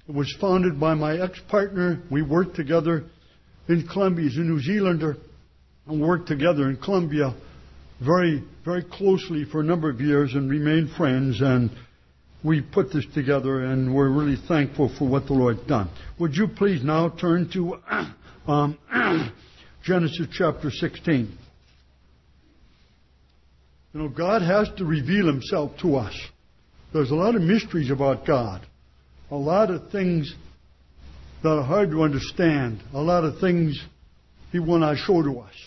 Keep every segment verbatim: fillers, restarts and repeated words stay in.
It was founded by my ex-partner. We worked together in Colombia. He's a New Zealander. And worked together in Colombia very, very closely for a number of years and remained friends. And we put this together, and we're really thankful for what the Lord's done. Would you please now turn to um, Genesis chapter sixteen. You know, God has to reveal Himself to us. There's a lot of mysteries about God. A lot of things that are hard to understand. A lot of things He will not show to us.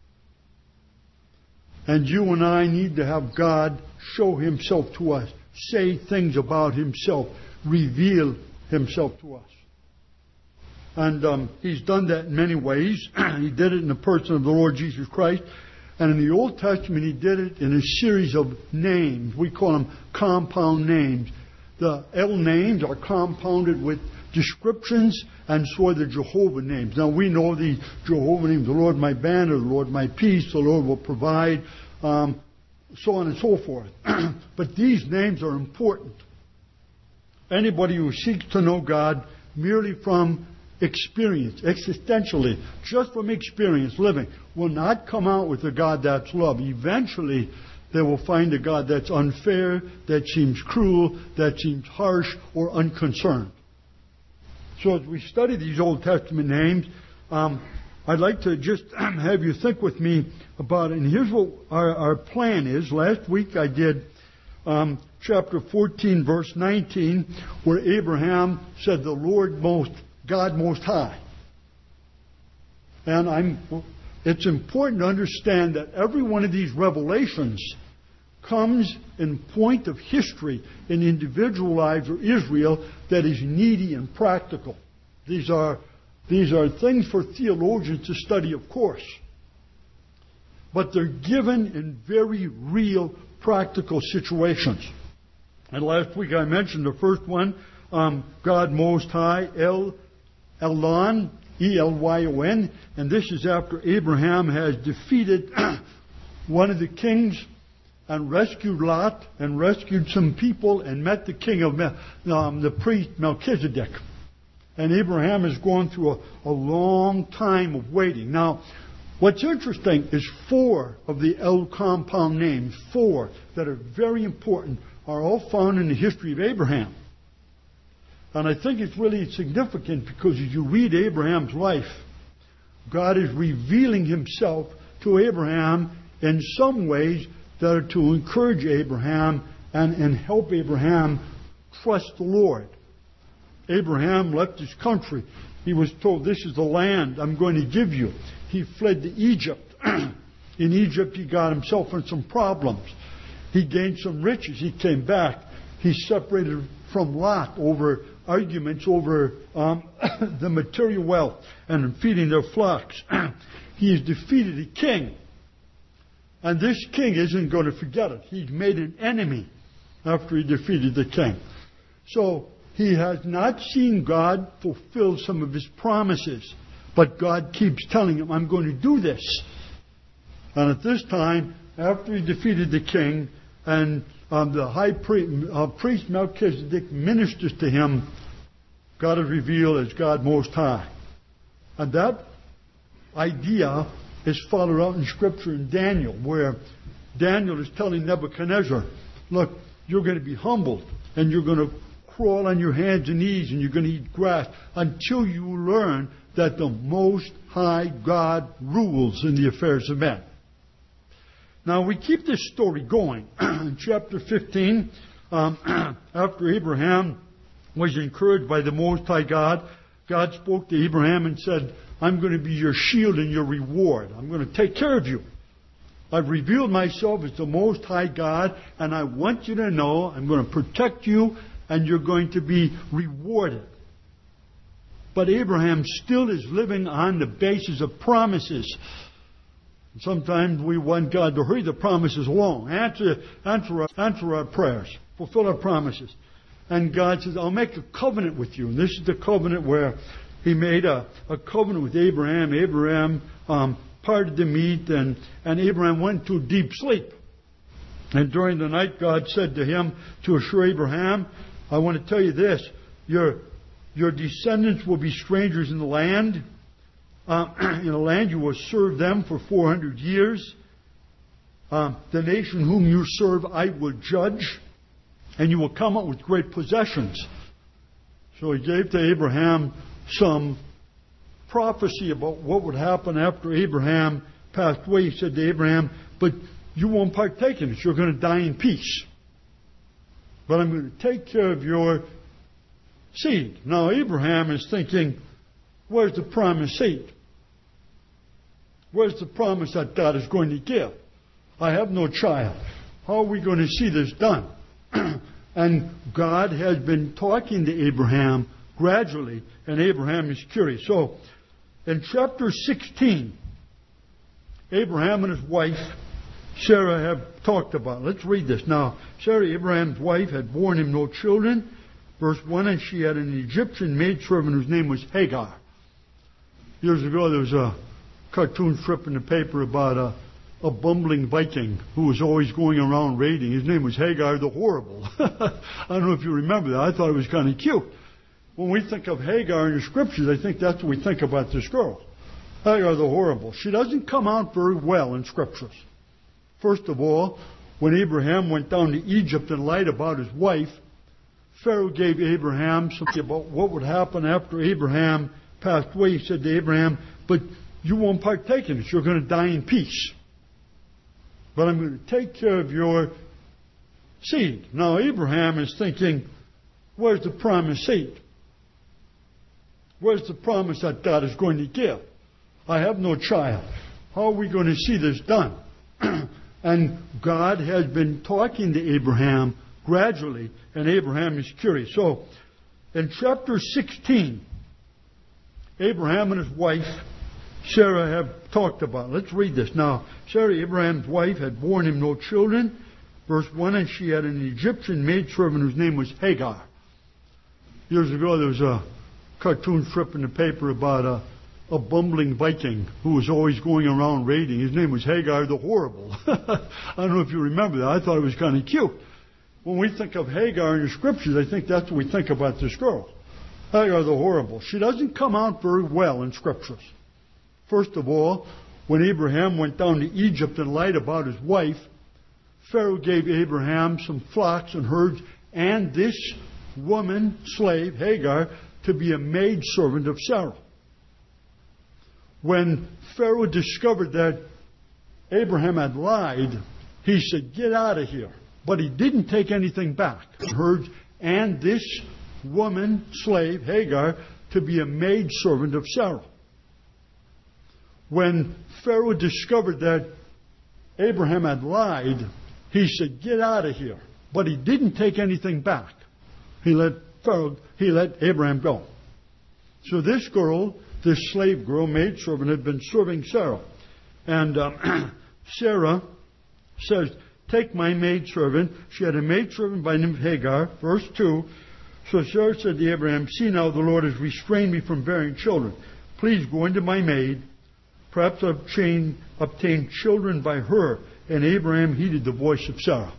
And you and I need to have God show Himself to us. Say things about Himself. Reveal Himself to us. And um, He's done that in many ways. He did it in the person of the Lord Jesus Christ. And in the Old Testament, He did it in a series of names. We call them compound names. The El names are compounded with descriptions, and so are the Jehovah names. Now, we know the Jehovah names, the Lord my banner, the Lord my peace, the Lord will provide, um, so on and so forth. But these names are important. Anybody who seeks to know God merely from experience, existentially, just from experience, living, will not come out with a God that's love. Eventually, they will find a God that's unfair, that seems cruel, that seems harsh, or unconcerned. So as we study these Old Testament names, um, I'd like to just have you think with me about it. And here's what our, our plan is. Last week I did um, chapter fourteen, verse nineteen, where Abraham said, "The Lord most, God Most High." And I'm, it's important to understand that every one of these revelations comes in point of history in individual lives or Israel that is needy and practical. These are, these are things for theologians to study, of course. But they're given in very real, practical situations. And last week I mentioned the first one, um, God Most High, El Elyon, E L Y O N. And this is after Abraham has defeated one of the kings and rescued Lot and rescued some people and met the king of um, the priest Melchizedek. And Abraham is going through a, a long time of waiting. Now, what's interesting is four of the El compound names, four that are very important, are all found in the history of Abraham. And I think it's really significant because as you read Abraham's life, God is revealing Himself to Abraham in some ways that are to encourage Abraham and, and help Abraham trust the Lord. Abraham left his country. He was told, "This is the land I'm going to give you." He fled to Egypt. In Egypt, he got himself in some problems. He gained some riches. He came back. He separated from Lot over arguments over um, the material wealth and feeding their flocks. He has defeated a king. And this king isn't going to forget it. He made an enemy after he defeated the king. So he has not seen God fulfill some of His promises. But God keeps telling him, "I'm going to do this." And at this time, after he defeated the king, and um, the high priest, uh, priest Melchizedek ministers to him, God is revealed as God Most High. And that idea is followed out in Scripture in Daniel, where Daniel is telling Nebuchadnezzar, "Look, you're going to be humbled, and you're going to crawl on your hands and knees, and you're going to eat grass until you learn that the Most High God rules in the affairs of men." Now, we keep this story going. In chapter fifteen, um, after Abraham was encouraged by the Most High God, God spoke to Abraham and said, "I'm going to be your shield and your reward. I'm going to take care of you. I've revealed myself as the Most High God, and I want you to know I'm going to protect you, and you're going to be rewarded." But Abraham still is living on the basis of promises. Sometimes we want God to hurry the promises along, answer, answer, our, answer our prayers, fulfill our promises. And God says, "I'll make a covenant with you." And this is the covenant where He made a, a covenant with Abraham. Abraham um, parted the meat, and, and Abraham went to deep sleep. And during the night, God said to him to assure Abraham, "I want to tell you this, your Your descendants will be strangers in the land. Uh, in the land you will serve them for four hundred years. Uh, the nation whom you serve I will judge, and you will come up with great possessions. So he gave to Abraham some prophecy about what would happen after Abraham passed away. He said to Abraham, but you won't partake in it. You're going to die in peace. But I'm going to take care of your seed. Now Abraham is thinking, where's the promised seed? Where's the promise that God is going to give? I have no child. How are we going to see this done? And God has been talking to Abraham gradually, and Abraham is curious. So, in chapter sixteen, Abraham and his wife, Sarah, have talked about it. Let's read this. Now, Sarah, Abraham's wife, had borne him no children. Verse one, and she had an Egyptian maidservant whose name was Hagar. Years ago, there was a cartoon strip in the paper about a a bumbling Viking who was always going around raiding. His name was Hagar the Horrible. I don't know if you remember that. I thought it was kind of cute. When we think of Hagar in the Scriptures, I think that's what we think about this girl. Hagar the Horrible. She doesn't come out very well in Scriptures. First of all, when Abraham went down to Egypt and lied about his wife, Pharaoh gave Abraham something about what would happen after Abraham passed away. He said to Abraham, but you won't partake in it. You're going to die in peace. But I'm going to take care of your seed. Now Abraham is thinking, where's the promised seed? Where's the promise that God is going to give? I have no child. How are we going to see this done? And God has been talking to Abraham gradually, and Abraham is curious. So, in chapter sixteen, Abraham and his wife, Sarah, have talked about it. Let's read this. Now, Sarah, Abraham's wife, had borne him no children. Verse one, and she had an Egyptian maidservant whose name was Hagar. Years ago, there was a cartoon strip in the paper about a, a bumbling Viking who was always going around raiding. His name was Hagar the Horrible. I don't know if you remember that. I thought it was kind of cute. When we think of Hagar in the Scriptures, I think that's what we think about this girl. Hagar the Horrible. She doesn't come out very well in Scriptures. First of all, when Abraham went down to Egypt and lied about his wife, Pharaoh gave Abraham some flocks and herds and this woman, slave, Hagar, to be a maidservant of Sarah. When Pharaoh discovered that Abraham had lied, he said, get out of here. But he didn't take anything back. Herds and this woman, slave, Hagar, to be a maidservant of Sarah. When Pharaoh discovered that Abraham had lied, he said, get out of here. But he didn't take anything back. He let Pharaoh, he let Abraham go. So this girl, this slave girl, maidservant, had been serving Sarah. And um, Sarah says, take my maidservant. She had a maidservant by the name of Hagar. Verse two. So Sarah said to Abraham, see now the Lord has restrained me from bearing children. Please go into my maid. Perhaps I've obtained, obtained children by her. And Abraham heeded the voice of Sarah.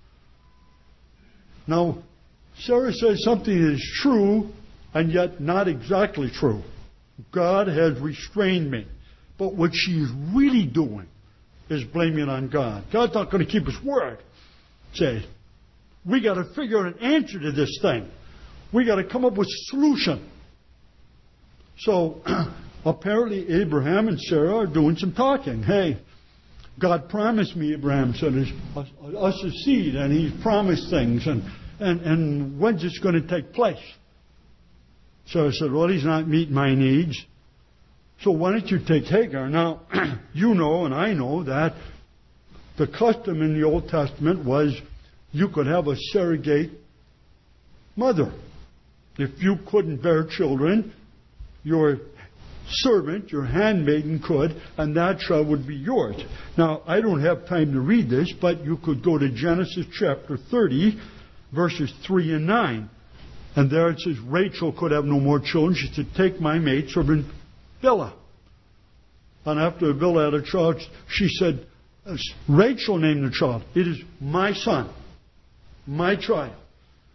Now, Sarah says something that is true and yet not exactly true. God has restrained me. But what she is really doing is blaming it on God. God's not going to keep his word. Say, we got to figure out an answer to this thing. We got to come up with a solution. So, apparently Abraham and Sarah are doing some talking. Hey, God promised me, Abraham said, us a seed, and he promised things, and, and, and when's this going to take place? So I said, well, he's not meeting my needs. So why don't you take Hagar? Now, you know and I know that the custom in the Old Testament was you could have a surrogate mother. If you couldn't bear children, your servant, your handmaiden could, and that child would be yours. Now, I don't have time to read this, but you could go to Genesis chapter thirty, verses three and nine. And there it says, Rachel could have no more children. She said, take my maidservant Bilhah. And after Bilhah had a child, she said, Rachel named the child. It is my son, my child.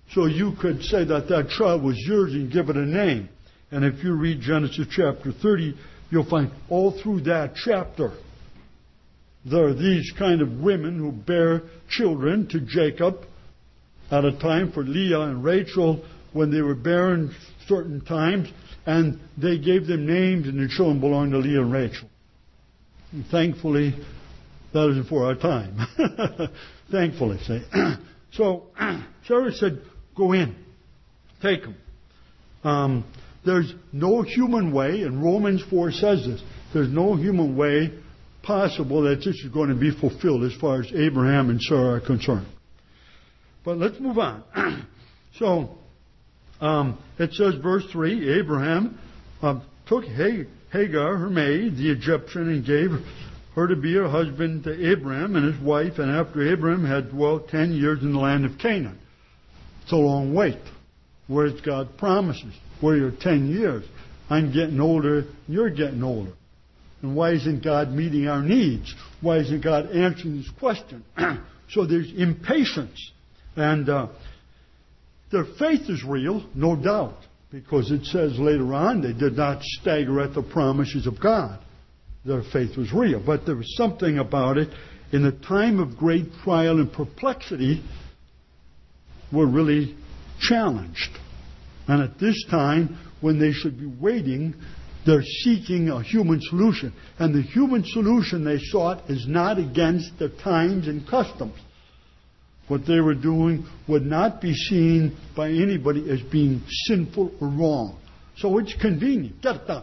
So you could say that that child was yours and give it a name. And if you read Genesis chapter thirty, you'll find all through that chapter, there are these kind of women who bear children to Jacob at a time for Leah and Rachel when they were barren certain times, and they gave them names, and the children belonged to Leah and Rachel. And thankfully, that isn't for our time. Thankfully, say. So Sarah said, go in. Take them. Um, there's no human way, and Romans four says this, there's no human way possible that this is going to be fulfilled as far as Abraham and Sarah are concerned. But let's move on. So, um, it says, verse three, Abraham uh, took Hagar, her maid, the Egyptian, and gave her to be her husband to Abraham and his wife, and after Abraham had dwelt ten years in the land of Canaan. It's a long wait. Where's God promises? Where you're ten years. I'm getting older, you're getting older. And why isn't God meeting our needs? Why isn't God answering this question? So there's impatience. And uh, their faith is real, no doubt, because it says later on they did not stagger at the promises of God. Their faith was real. But there was something about it. In a time of great trial and perplexity, we're really challenged. And at this time, when they should be waiting, they're seeking a human solution. And the human solution they sought is not against the times and customs. What they were doing would not be seen by anybody as being sinful or wrong. So it's convenient. Get it done.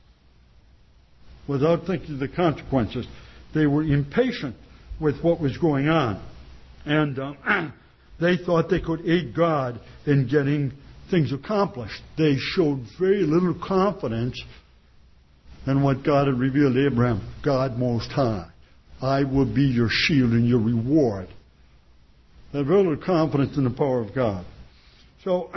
Without thinking of the consequences. They were impatient with what was going on. And uh, they thought they could aid God in getting things accomplished. They showed very little confidence in what God had revealed to Abraham. God Most High, I will be your shield and your reward. They had very little confidence in the power of God. So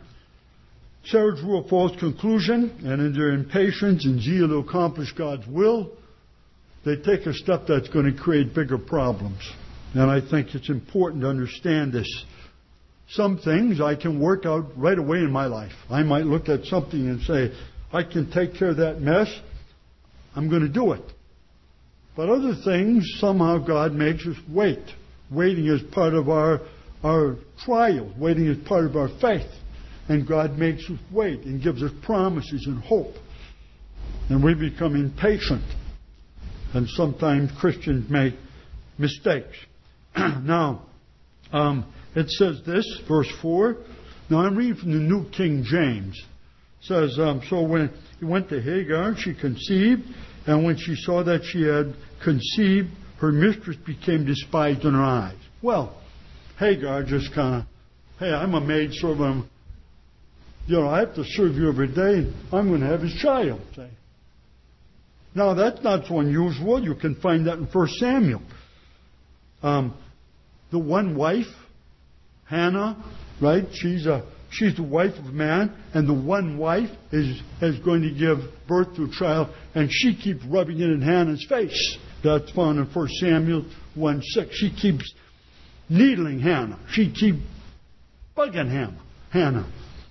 Sarah drew a false conclusion, and in their impatience and zeal to accomplish God's will, they take a step that's going to create bigger problems. And I think it's important to understand this. Some things I can work out right away in my life. I might look at something and say, I can take care of that mess. I'm going to do it. But other things, somehow God makes us wait. Waiting is part of our, our trial. Waiting is part of our faith. And God makes us wait and gives us promises and hope. And we become impatient. And sometimes Christians make mistakes. Now, um, it says this, verse four. Now I'm reading from the New King James. It says, um, so when he went to Hagar, she conceived, and when she saw that she had conceived, her mistress became despised in her eyes. Well, Hagar just kind of, hey, I'm a maidservant. You know, I have to serve you every day. I'm going to have his child. Say. Now, that's not so unusual. You can find that in First Samuel. Um, the one wife, Hannah, right? She's a she's the wife of a man, and the one wife is is going to give birth to a child, and she keeps rubbing it in Hannah's face. That's found in First Samuel one six. She keeps needling Hannah. She keeps bugging Hannah. Hannah.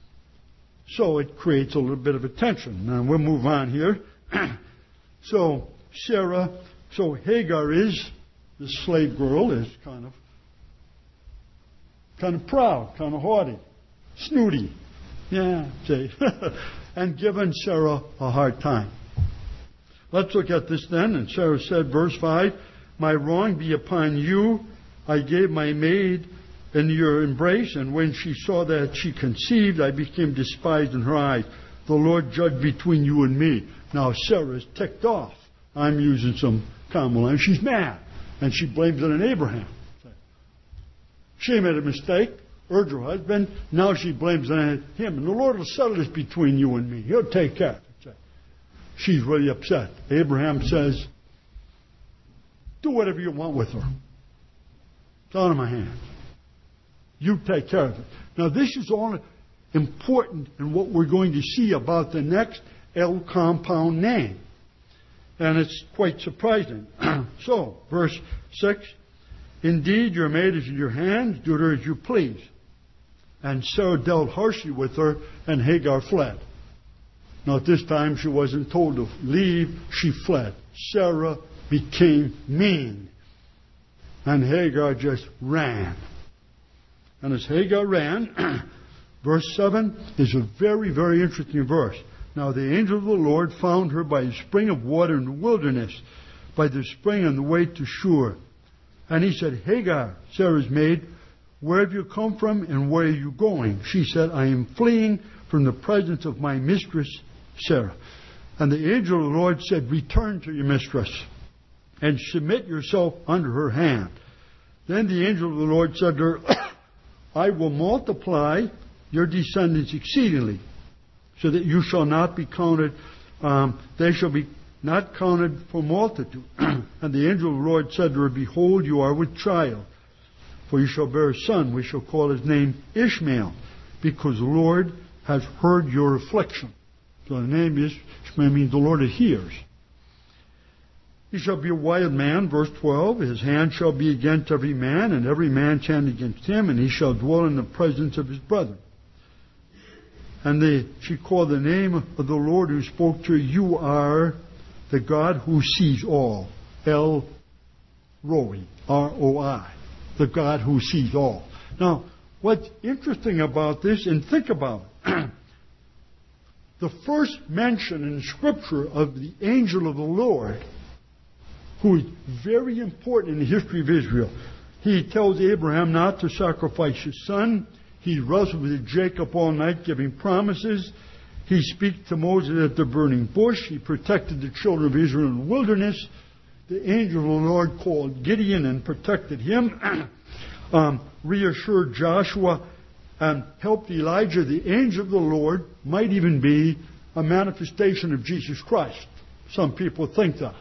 So it creates a little bit of a tension. Now we'll move on here. So Sarah, so Hagar is, the slave girl is kind of kind of proud, kind of haughty, snooty. Yeah, see. And giving Sarah a hard time. Let's look at this then. And Sarah said, verse five, my wrong be upon you. I gave my maid in your embrace, and when she saw that she conceived, I became despised in her eyes. The Lord judge between you and me. Now Sarah's ticked off. I'm using some common language. She's mad, and she blames it on Abraham. She made a mistake, urged her husband. Now she blames it on him. And the Lord will settle this between you and me. He'll take care of it. She's really upset. Abraham says, do whatever you want with her. It's out of my hands. You take care of it. Now this is all important in what we're going to see about the next L compound name. And it's quite surprising. So, verse six, indeed your maid is in your hands, do her as you please. And Sarah dealt harshly with her, and Hagar fled. Now at this time she wasn't told to leave, she fled. Sarah became mean. And Hagar just ran. And as Hagar ran, verse seven is a very, very interesting verse. Now the angel of the Lord found her by a spring of water in the wilderness, by the spring on the way to Shur. And he said, Hagar, Sarah's maid, where have you come from and where are you going? She said, I am fleeing from the presence of my mistress, Sarah. And the angel of the Lord said, return to your mistress and submit yourself under her hand. Then the angel of the Lord said to her, I will multiply your descendants exceedingly, so that you shall not be counted, um, they shall be not counted for multitude. And the angel of the Lord said to her, behold, you are with child, for you shall bear a son. We shall call his name Ishmael, because the Lord has heard your affliction. So the name Ishmael means the Lord hears. He shall be a wild man, verse twelve. His hand shall be against every man, and every man's hand against him, and he shall dwell in the presence of his brethren. And they, she called the name of the Lord who spoke to her, you are the God who sees all. El Roi, R O I. The God who sees all. Now, what's interesting about this, and think about it, the first mention in Scripture of the angel of the Lord, who is very important in the history of Israel. He tells Abraham not to sacrifice his son. He wrestled with Jacob all night, giving promises. He speaks to Moses at the burning bush. He protected the children of Israel in the wilderness. The angel of the Lord called Gideon and protected him. um, reassured Joshua and helped Elijah. The angel of the Lord might even be a manifestation of Jesus Christ. Some people think that.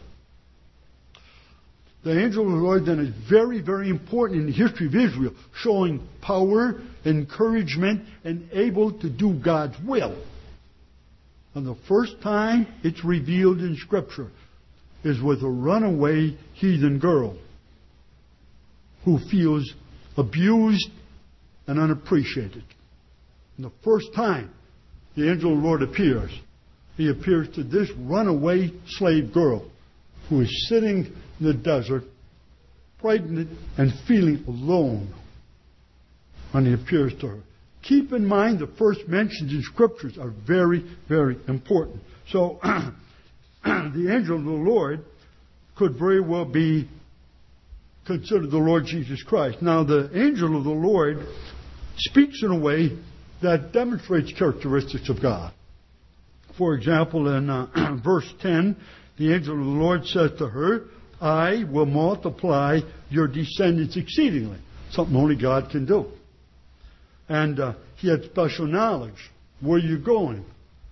The angel of the Lord then is very, very important in the history of Israel, showing power, encouragement, and able to do God's will. And the first time it's revealed in Scripture is with a runaway heathen girl who feels abused and unappreciated. And the first time the angel of the Lord appears, he appears to this runaway slave girl who is sitting in the desert, frightened and feeling alone. And he appears to her. Keep in mind the first mentions in Scriptures are very, very important. So, the angel of the Lord could very well be considered the Lord Jesus Christ. Now, the angel of the Lord speaks in a way that demonstrates characteristics of God. For example, in uh, verse ten, the angel of the Lord says to her, I will multiply your descendants exceedingly. Something only God can do. And uh, he had special knowledge. Where are you going?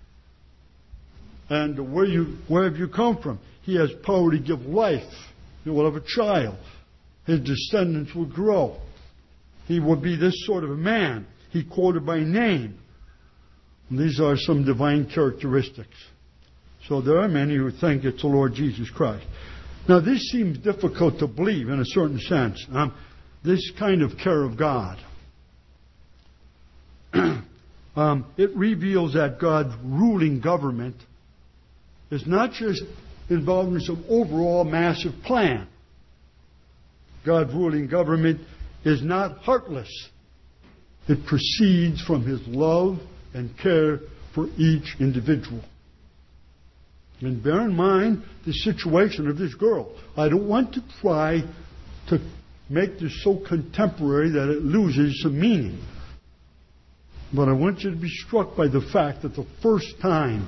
And where you where have you come from? He has power to give life. He will have a child. His descendants will grow. He will be this sort of a man. He called her by name. And these are some divine characteristics. So there are many who think it's the Lord Jesus Christ. Now this seems difficult to believe in a certain sense. Um, this kind of care of God. um, it reveals that God's ruling government is not just involved in some overall massive plan. God's ruling government is not heartless. It proceeds from His love and care for each individual. And bear in mind the situation of this girl. I don't want to try to make this so contemporary that it loses some meaning. But I want you to be struck by the fact that the first time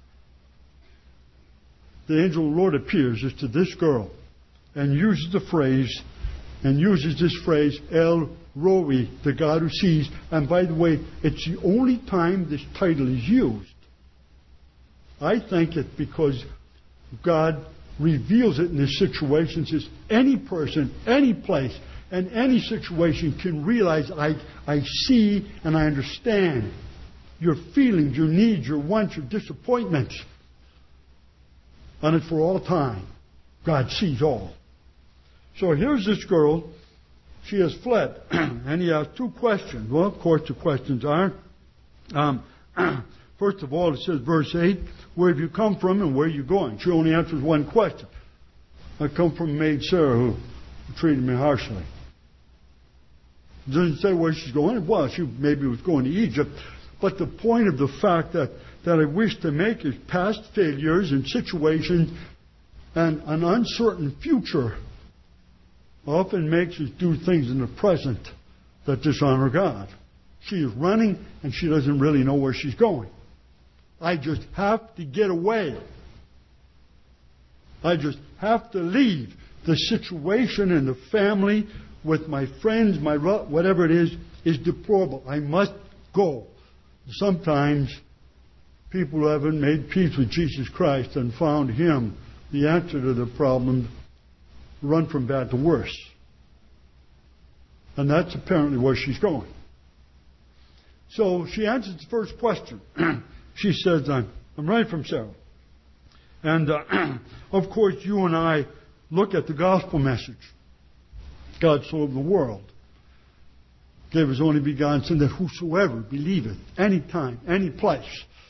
the angel of the Lord appears is to this girl and uses the phrase, and uses this phrase, El Roi, the God who sees. And by the way, it's the only time this title is used. I think it's because God reveals it in this situation. Says any person, any place, and any situation can realize I, I see and I understand your feelings, your needs, your wants, your disappointments. And it's for all time. God sees all. So here's this girl. she has fled. And he asks two questions. Well, of course, the questions are, um, first of all, it says, verse eight, where have you come from and where are you going? She only answers one question. I come from maid Sarah who treated me harshly. It doesn't say where she's going. Well, she maybe was going to Egypt. But the point of the fact that, that I wish to make is past failures and situations and an uncertain future often makes us do things in the present that dishonor God. She is running and she doesn't really know where she's going. I just have to get away. I just have to leave. The situation in the family with my friends, my whatever it is, is deplorable. I must go. Sometimes people who haven't made peace with Jesus Christ and found Him the answer to the problem run from bad to worse. And that's apparently where she's going. So she answers the first question. She says, I'm, I'm right from Sarah. And uh, of course, you and I look at the gospel message. God so loved the world, gave His only begotten Son, that whosoever believeth, any time, any place,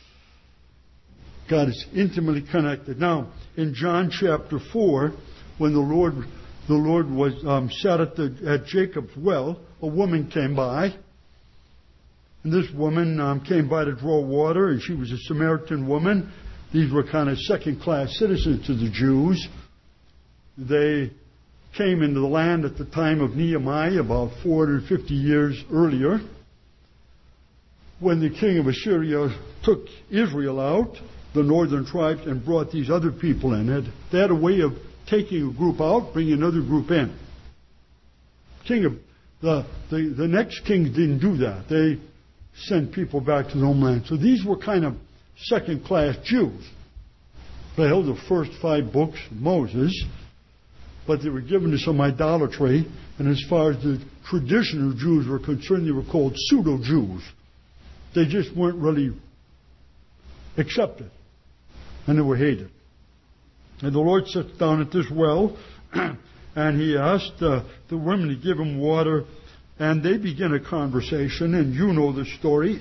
God is intimately connected. Now, in John chapter four, when the Lord the Lord was um, sat at the at Jacob's well, a woman came by, and this woman um, came by to draw water, and she was a Samaritan woman. These were kind of second-class citizens to the Jews. They came into the land at the time of Nehemiah, about four hundred fifty years earlier, when the king of Assyria took Israel out, the northern tribes, and brought these other people in. They had a way of taking a group out, bringing another group in. King of the, the, the next kings didn't do that. They sent people back to the homeland. So these were kind of second-class Jews. They held the first five books of Moses, but they were given to some idolatry, and as far as the traditional Jews were concerned, they were called pseudo-Jews. They just weren't really accepted, and they were hated. And the Lord sits down at this well, and He asked uh, the women to give Him water, and they begin a conversation, and you know the story.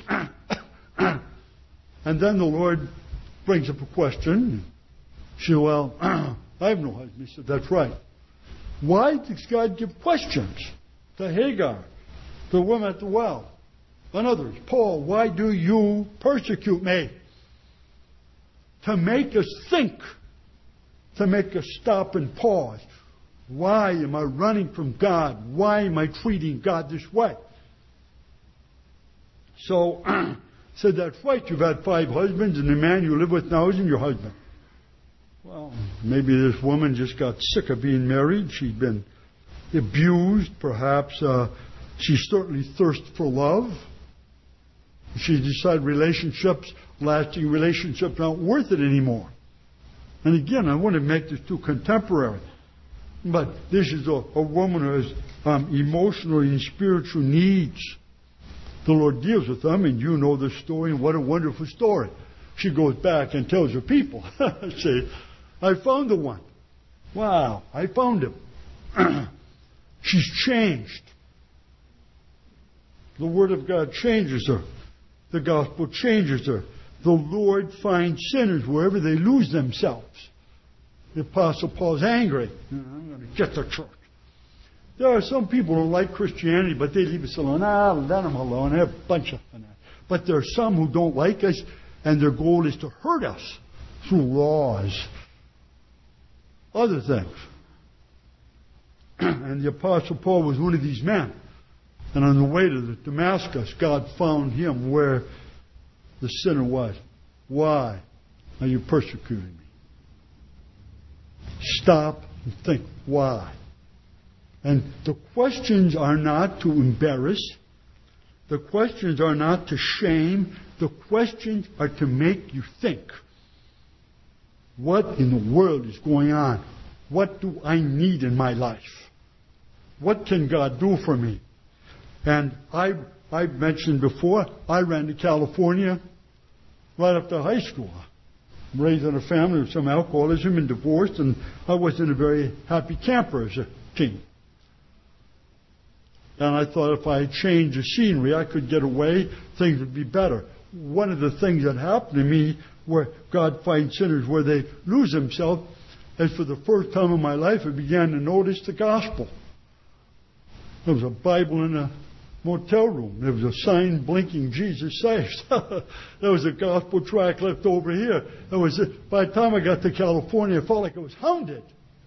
And then the Lord brings up a question. She said, well, I have no husband. He said, that's right. Why does God give questions to Hagar, the woman at the well, and others? Paul, why do you persecute me? To make us think, to make us stop and pause. Why am I running from God? Why am I treating God this way? So, said, that's right, you've had five husbands, and the man you live with now isn't your husband. Well, maybe this woman just got sick of being married. She'd been abused. Perhaps uh, she certainly thirsted for love. She decided relationships, lasting relationships, aren't worth it anymore. And again, I want to make this too contemporary. But this is a, a woman who has um, emotional and spiritual needs. The Lord deals with them, and you know the story, and what a wonderful story. She goes back and tells her people, say, I found the one. Wow, I found him. She's changed. The Word of God changes her. The gospel changes her. The Lord finds sinners wherever they lose themselves. The Apostle Paul's angry. I'm going to get the church. There are some people who like Christianity, but they leave us alone. Ah, let them alone. They're a bunch of fanatics. But there are some who don't like us, and their goal is to hurt us through laws, other things. And the Apostle Paul was one of these men. And on the way to the Damascus, God found him where the sinner was. Why are you persecuting me? Stop and think, why? And the questions are not to embarrass. The questions are not to shame. The questions are to make you think. What in the world is going on? What do I need in my life? What can God do for me? And I, I mentioned before, I ran to California right after high school. Raised in a family with some alcoholism and divorced, and I wasn't a very happy camper as a teen. And I thought if I changed the scenery, I could get away, things would be better. One of the things that happened to me where God finds sinners where they lose themselves is for the first time in my life I began to notice the gospel. There was a Bible in a motel room. There was a sign blinking, Jesus saves. There was a gospel tract left over here. There was a, by the time I got to California, I felt like I was hounded.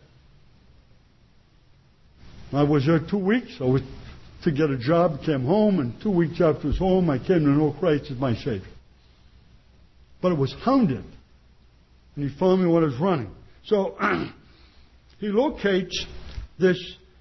I was there two weeks. I was to get a job, came home, and two weeks after I was home, I came to know Christ as my Savior. But it was hounded. And he found me when I was running. So he locates this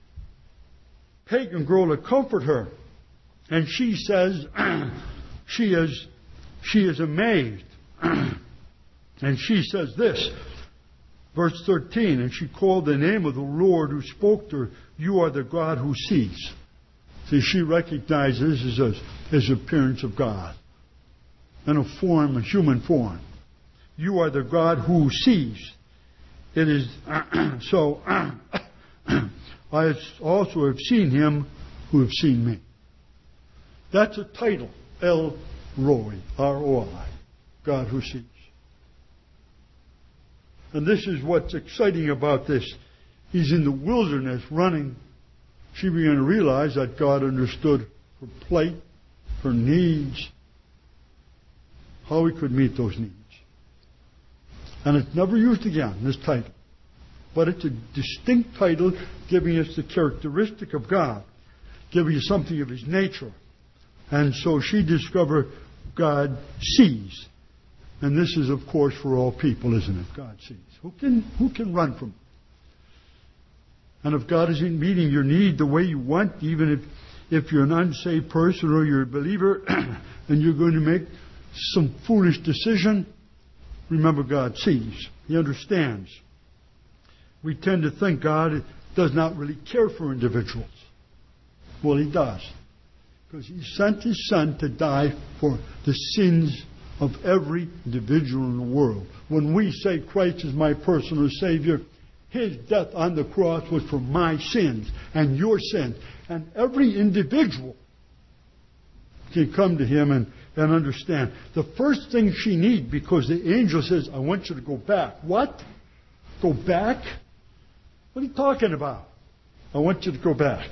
pagan girl to comfort her. And she says she is she is amazed. And she says this, verse thirteen, and she called the name of the Lord who spoke to her, you are the God who sees. See, she recognizes his, his appearance of God in a form, a human form. You are the God who sees. It is so. I also have seen him who have seen me. That's a title, El Roi, R O I, God who sees. And this is what's exciting about this. He's in the wilderness running. She began to realize that God understood her plight, her needs, how he could meet those needs. And it's never used again, this title. But it's a distinct title giving us the characteristic of God, giving us something of his nature. And so she discovered God sees. And this is, of course, for all people, isn't it? God sees. Who can, who can run from it? And if God isn't meeting your need the way you want, even if, if you're an unsaved person or you're a believer and you're going to make some foolish decision, remember God sees. He understands. We tend to think God does not really care for individuals. Well, he does. Because he sent his Son to die for the sins of every individual in the world. When we say Christ is my personal Savior, his death on the cross was for my sins and your sins. And every individual can come to him and, and understand. The first thing she needs, because the angel says, I want you to go back. What? Go back? What are you talking about? I want you to go back.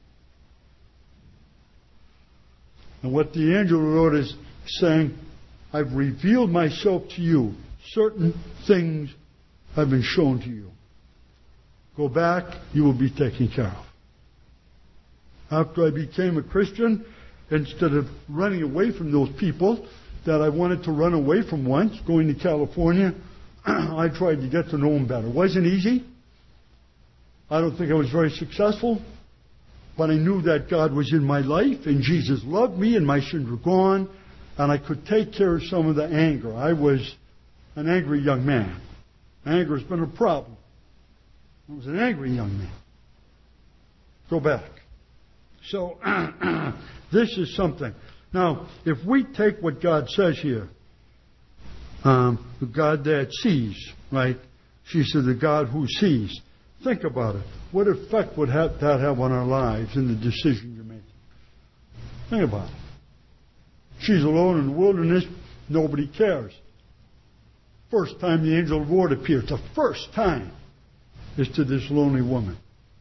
And what the angel wrote is saying, I've revealed myself to you. Certain things have been shown to you. Go back, you will be taken care of. After I became a Christian, instead of running away from those people that I wanted to run away from once, going to California, I tried to get to know them better. It wasn't easy. I don't think I was very successful. But I knew that God was in my life, and Jesus loved me, and my sins were gone, and I could take care of some of the anger. I was an angry young man. Anger has been a problem. I was an angry young man. Go back. So, this is something. Now, if we take what God says here, um, the God that sees, right? She said, the God who sees. Think about it. What effect would that have on our lives in the decision you're making? Think about it. She's alone in the wilderness. Nobody cares. First time the angel of the Lord appears, the first time, is to this lonely woman.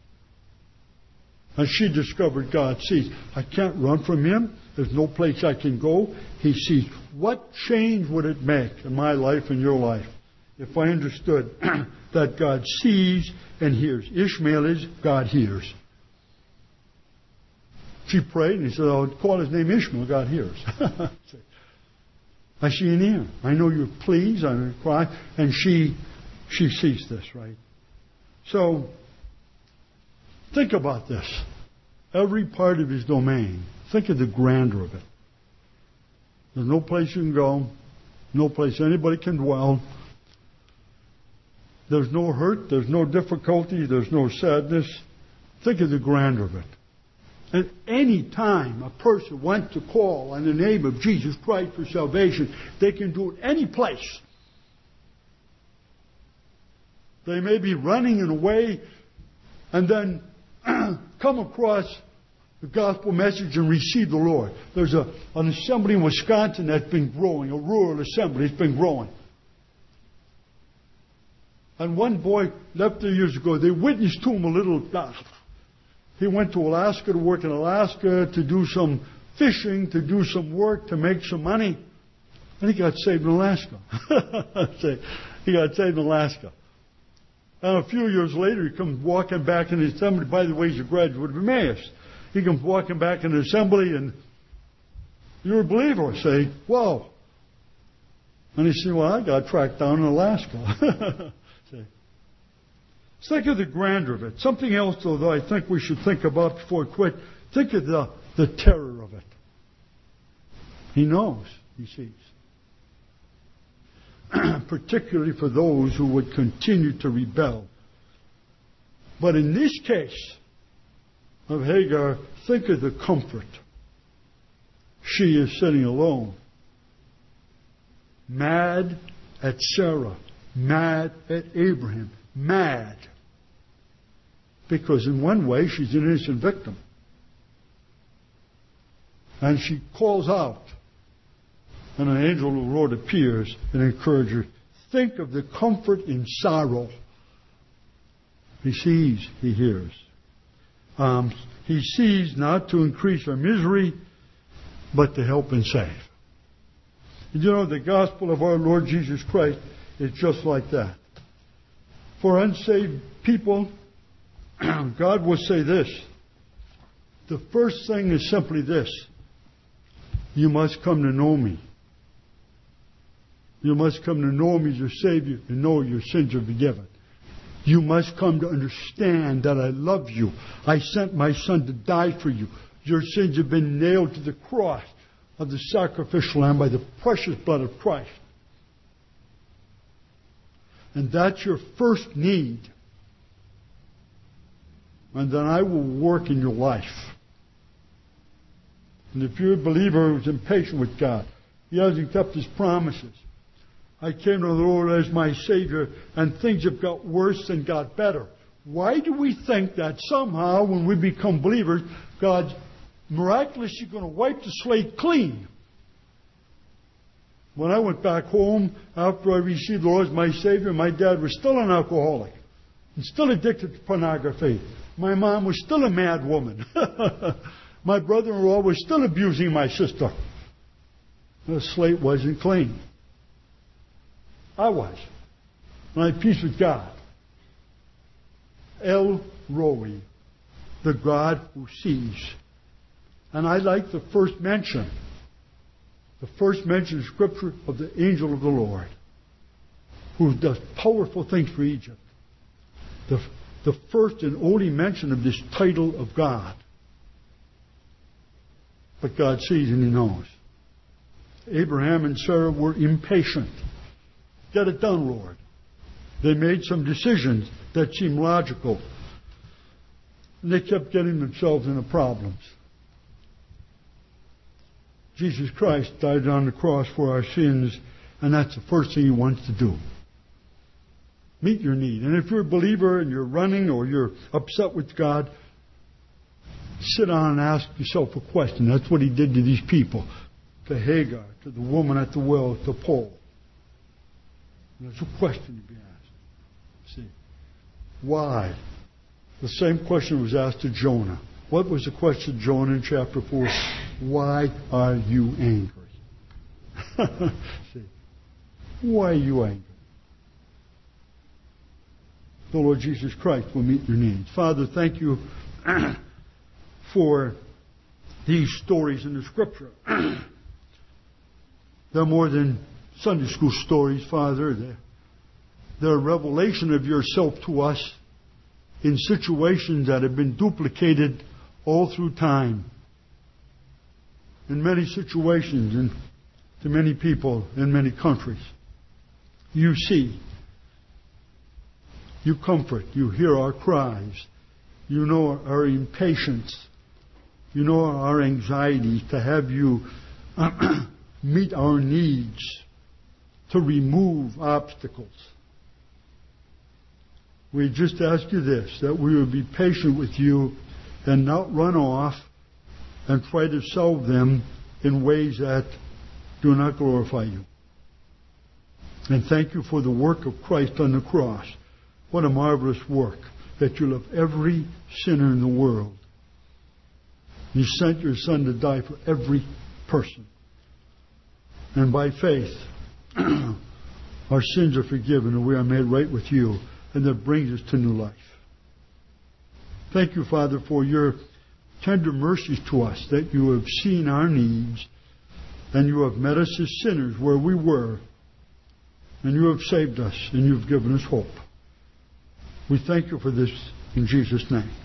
And she discovered God sees. I can't run from him. There's no place I can go. He sees. What change would it make in my life and your life if I understood that God sees and hears? Ishmael is, God hears. She prayed and he said, I'll call his name Ishmael. God hears. I see an ear. I know you're pleased. I cry. And she, she sees this, right? So, think about this. Every part of his domain. Think of the grandeur of it. There's no place you can go. No place anybody can dwell. There's no hurt. There's no difficulty. There's no sadness. Think of the grandeur of it. At any time a person wants to call on the name of Jesus Christ for salvation, they can do it any place. They may be running in a way and then come across the gospel message and receive the Lord. There's a, an assembly in Wisconsin that's been growing, a rural assembly. It's been growing. And one boy left there years ago. They witnessed to him a little. He went to Alaska to work in Alaska, to do some fishing, to do some work, to make some money. And he got saved in Alaska. He got saved in Alaska. And a few years later, he comes walking back in the assembly. By the way, he's a graduate of Emmaus. He comes walking back in the assembly, and you're a believer. I say, whoa. And he said, well, I got tracked down in Alaska. See? Think of the grandeur of it. Something else, though, that I think we should think about before we quit. Think of the, the terror of it. He knows. He sees. Particularly for those who would continue to rebel. But in this case of Hagar, think of the comfort. She is sitting alone. Mad at Sarah. Mad at Abraham. Mad. Because in one way, she's an innocent victim. And she calls out. And an angel of the Lord appears and encourages her. Think of the comfort in sorrow. He sees, he hears. Um, he sees not to increase our misery, but to help and save. And you know, the gospel of our Lord Jesus Christ is just like that. For unsaved people, God will say this. The first thing is simply this. You must come to know me. You must come to know me as your Savior and know your sins are forgiven. You must come to understand that I love you. I sent my Son to die for you. Your sins have been nailed to the cross of the sacrificial lamb by the precious blood of Christ. And that's your first need. And then I will work in your life. And if you're a believer who's impatient with God, he hasn't kept his promises. I came to the Lord as my Savior, and things have got worse and got better. Why do we think that somehow when we become believers, God's miraculously going to wipe the slate clean? When I went back home after I received the Lord as my Savior, my dad was still an alcoholic and still addicted to pornography. My mom was still a mad woman. My brother-in-law was still abusing my sister. The slate wasn't clean. I was. And I had peace with God. El Roi, the God who sees. And I like the first mention. The first mention in Scripture of the angel of the Lord, who does powerful things for Egypt. The, the first and only mention of this title of God. But God sees and He knows. Abraham and Sarah were impatient. Get it done, Lord. They made some decisions that seemed logical. And they kept getting themselves into problems. Jesus Christ died on the cross for our sins, and that's the first thing He wants to do. Meet your need. And if you're a believer and you're running or you're upset with God, sit down and ask yourself a question. That's what He did to these people. To Hagar, to the woman at the well, to Paul. There's a question to be asked. See, why? The same question was asked to Jonah. What was the question to Jonah in chapter four? Why are you angry? See, why are you angry? The Lord Jesus Christ will meet your needs. Father, thank you for these stories in the Scripture. They're more than Sunday school stories, Father. They're, they're a revelation of yourself to us in situations that have been duplicated all through time. In many situations and to many people in many countries. You see. You comfort. You hear our cries. You know our impatience. You know our anxiety to have you meet our needs. To remove obstacles. We just ask you this, that we would be patient with you and not run off and try to solve them in ways that do not glorify you. And thank you for the work of Christ on the cross. What a marvelous work, that you love every sinner in the world. You sent your Son to die for every person. And by faith, our sins are forgiven and we are made right with you. And that brings us to new life. Thank you, Father, for your tender mercies to us, that you have seen our needs and you have met us as sinners where we were. And you have saved us and you've given us hope. We thank you for this in Jesus' name.